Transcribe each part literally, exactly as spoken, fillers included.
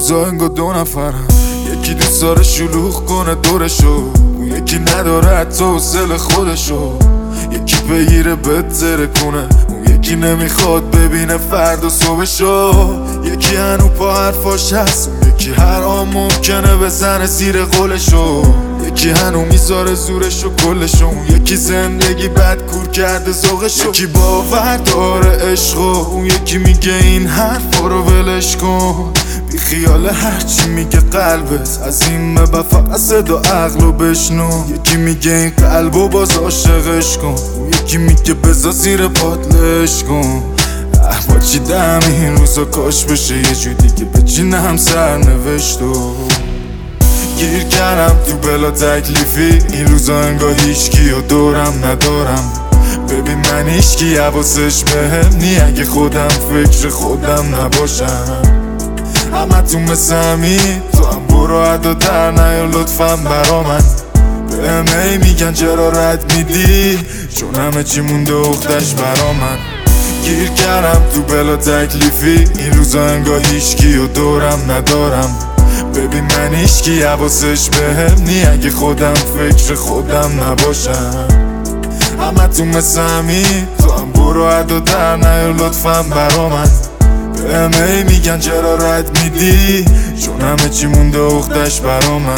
روزا انگار دو نفرم، یکی دوست داره شلوغ کنه دورشو، اون یکی نداره حتی حوصله خودشو. یکی بگیره بتره کنه، اون یکی نمیخواد ببینه فردا صبحشو. یکی هنو پا حرفاش هست، اون یکی هر آن ممکنه بزنه زیر قولشو. یکی هنو میذاره زورشو کلشو، اون یکی زندگی بد کور کرده ذوقشو. یکی باور داره عشقو، اون یکی میگه این حرفا رو ولش کن. بی خیال هرچی میگه قلبت، از این به فقط صدا عقلو بشنو. یکی میگه این قلبو باز عاشقش کن، اون یکی میگه بذار زیر پاتلش کن. با چی دم این روزا کاش بشه یه جو دیگه بچینم سرنوشتو. گیر کردم تو بلا تکلیفی، این روزا انگار هیچکی و دورم ندارم. ببین من هیچکی حواسش بهم نی، اگه خودم فکر خودم نباشم. همه تو مثل همین، تو هم برو عدا در نیا لطفا برا من. بهم ای میگن چرا رد میدی، چون همه چی مونده اختش برا من. گیر کردم تو بلا تکلیفی، این روزا انگار هیچکی و دورم ندارم. ببین من هیچکی حواسش بهم نی، اگه خودم فکر خودم نباشم. همه تو مثل همین، تو هم برو عدا در نیا لطفا برا من. بهم ای میگن چرا رد میدی، چون همه چی مونده اختش برا من.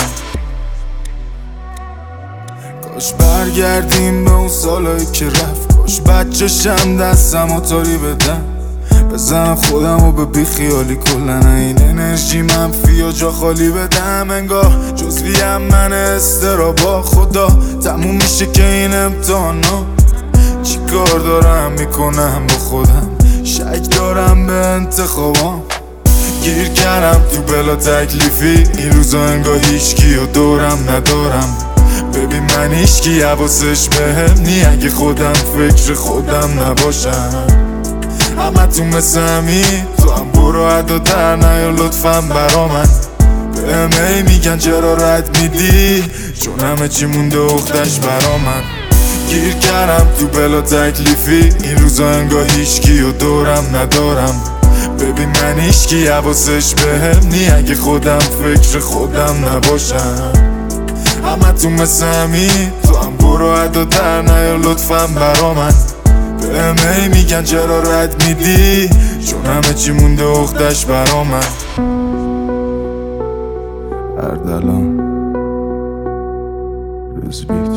کاش برگردیم به اون سالایی که رفت، کاش بچه‌شم دستم و تاری بدم. بزنم خودم و به بیخیالی کلن این انرژی منفی و جا خالی بدم. انگار جزویم من استرابا، خدا تموم میشه که این امتحانا. چی کار دارم میکنم با خودم، شک دارم به انتخابام. گیر کردم تو بلا تکلیفی، این روزا انگار هیچکی و دورم ندارم. ببین من هیچکی حواسش بهم نی، اگه خودم فکر خودم نباشم. همه تو مثل همین، تو هم برو عدا در نیا لطفا برا من. بهم ای میگن چرا رد میدی، چون همه چی مونده اختش برا من. گیر کردم تو بلا تکلیفی، این روزا انگار هیچکی و دورم ندارم. ببین من هیچکی حواسش بهم نی، اگه خودم فکر خودم نباشم. همه تو مثل همین، تو هم برو عدا در نیا لطفا برا من. بهم ای میگن چرا رد میدی، چون همه چی مونده اختش برا من. اردلان رزبیت